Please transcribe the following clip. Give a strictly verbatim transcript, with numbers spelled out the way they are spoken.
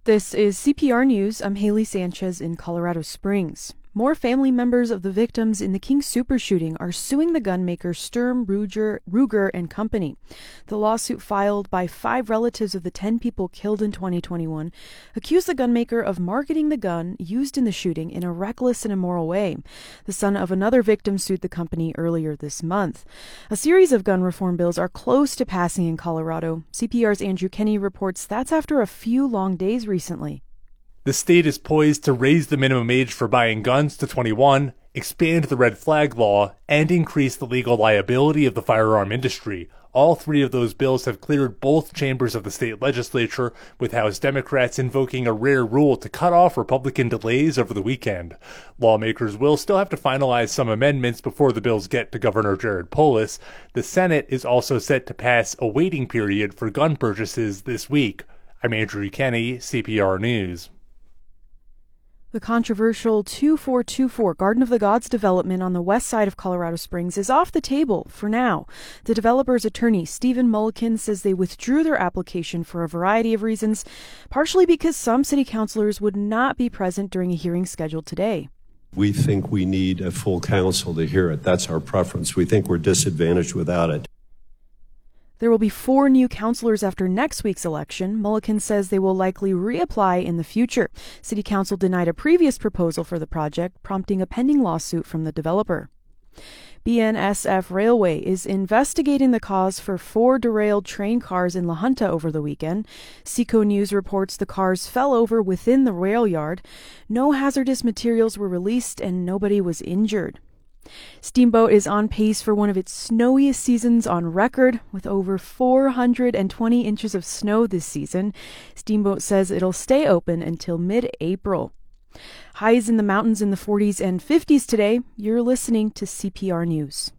This is C P R News. I'm Haley Sanchez in Colorado Springs. More family members of the victims in the King Soopers shooting are suing the gunmaker Sturm, Ruger, Ruger and Company. The lawsuit filed by five relatives of the ten people killed in twenty twenty-one accused the gunmaker of marketing the gun used in the shooting in a reckless and immoral way. The son of another victim sued the company earlier this month. A series of gun reform bills are close to passing in Colorado. C P R's Andrew Kenny reports that's after a few long days recently. The state is poised to raise the minimum age for buying guns to twenty-one, expand the red flag law, and increase the legal liability of the firearm industry. All three of those bills have cleared both chambers of the state legislature, with House Democrats invoking a rare rule to cut off Republican delays over the weekend. Lawmakers will still have to finalize some amendments before the bills get to Governor Jared Polis. The Senate is also set to pass a waiting period for gun purchases this week. I'm Andrew Kenny, C P R News. The controversial two four two four Garden of the Gods development on the west side of Colorado Springs is off the table for now. The developer's attorney, Stephen Mulliken, says they withdrew their application for a variety of reasons, partially because some city councilors would not be present during a hearing scheduled today. We think we need a full council to hear it. That's our preference. We think we're disadvantaged without it. There will be four new councilors after next week's election. Mulliken says they will likely reapply in the future. City Council denied a previous proposal for the project, prompting a pending lawsuit from the developer. B N S F Railway is investigating the cause for four derailed train cars in La Junta over the weekend. Seco News reports the cars fell over within the rail yard. No hazardous materials were released and nobody was injured. Steamboat is on pace for one of its snowiest seasons on record, with over four hundred twenty inches of snow this season. Steamboat says it'll stay open until mid-April. Highs in the mountains in the forties and fifties today. You're listening to C P R News.